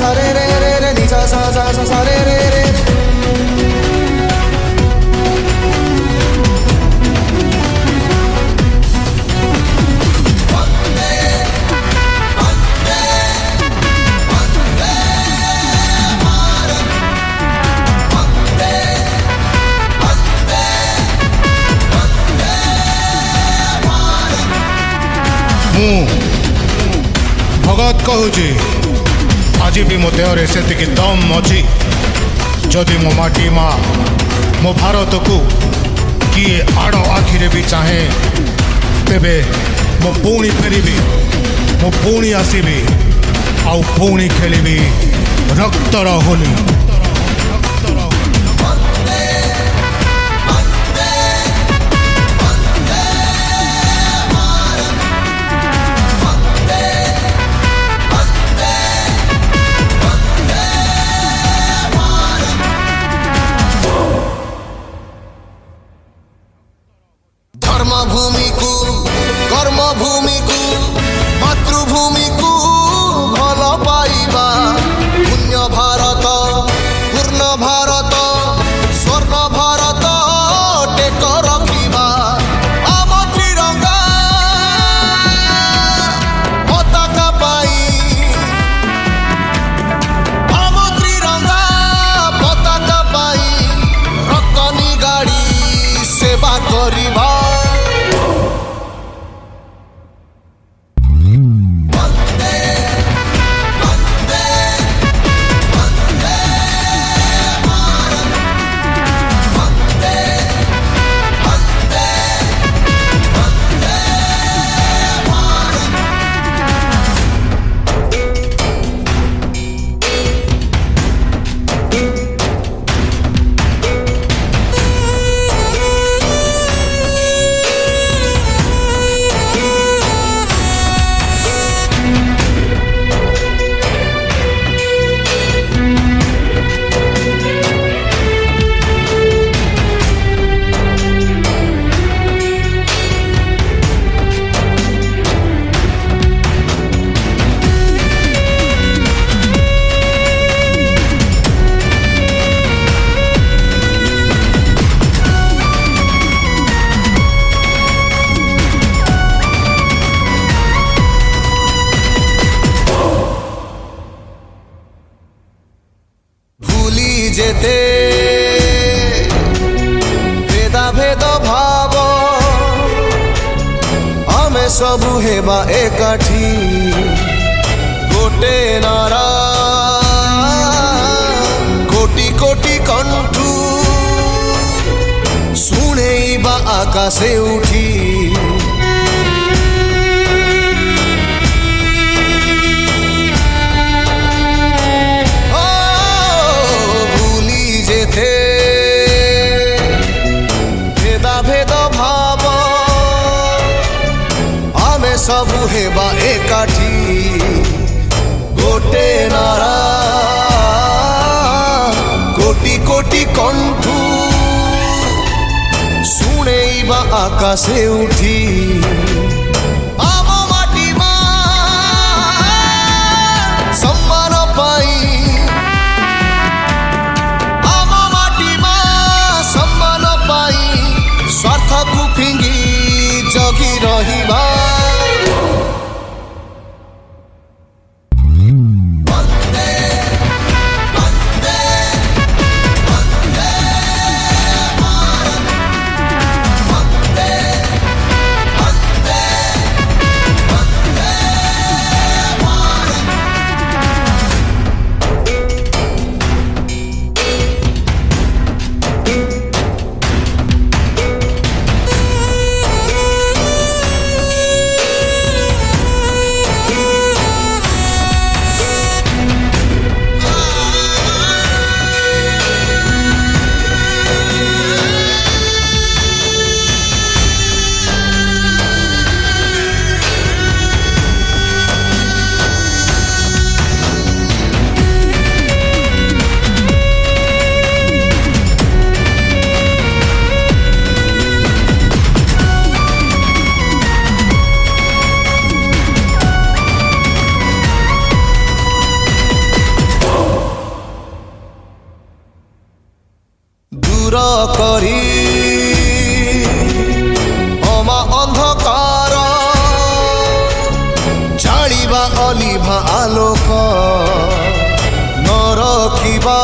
सा रे रे रे रे नी सा सा रे रे रे। भगत कहूँ आज भी मो देहरे से दम अच्छी जदि मो माटी माँ मो भारत को किए आड़ आखिरे भी चाहे तेबे मो पुणी फेरी मो पुणी आसबि आउ पुणी खेली रक्तर होली। धर्मभूमि को कर्मभूमि को मातृभूमि को भल पाइबा पुण्य भारत पूर्ण भारत स्वर्ण भारत टेक रखिबा आम त्रिरंगा पताका पाई आम त्रिरंगा पताका पाई रक्तनी गाड़ी सेवा करिबा। जेते भेदा भेद भाव आमे सबु हेबा एकाठी गोटे नारा कोटि कोटि कंठू शुणेइबा आकाशे उठी। सबु हेबा एकाठी गोटे नारा कोटि कोटि कंठू शुणेइबा आकाशे उठी। आम माटी मां सम्मान पाई आम माटी मां सम्मान पाई स्वार्थ को फिंगी जगी रहिबा। दूर करी अमा अंधकार जालिबा अलिभा आलोक न रखिबा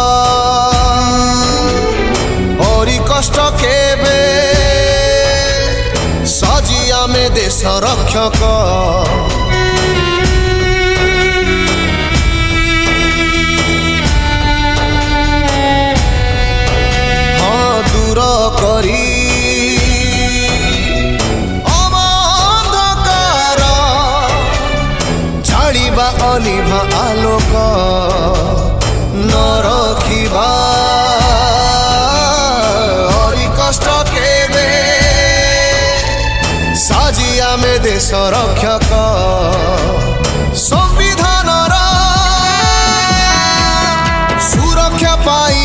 हरि कष्ट केबे साजी आमे देश रक्षक दूर करी अमांधकार जालिबा अलिभा आलोक न रखिबा हरि कष्ट केबे साजी आमे देश रक्षक संविधान सुरक्षा पाई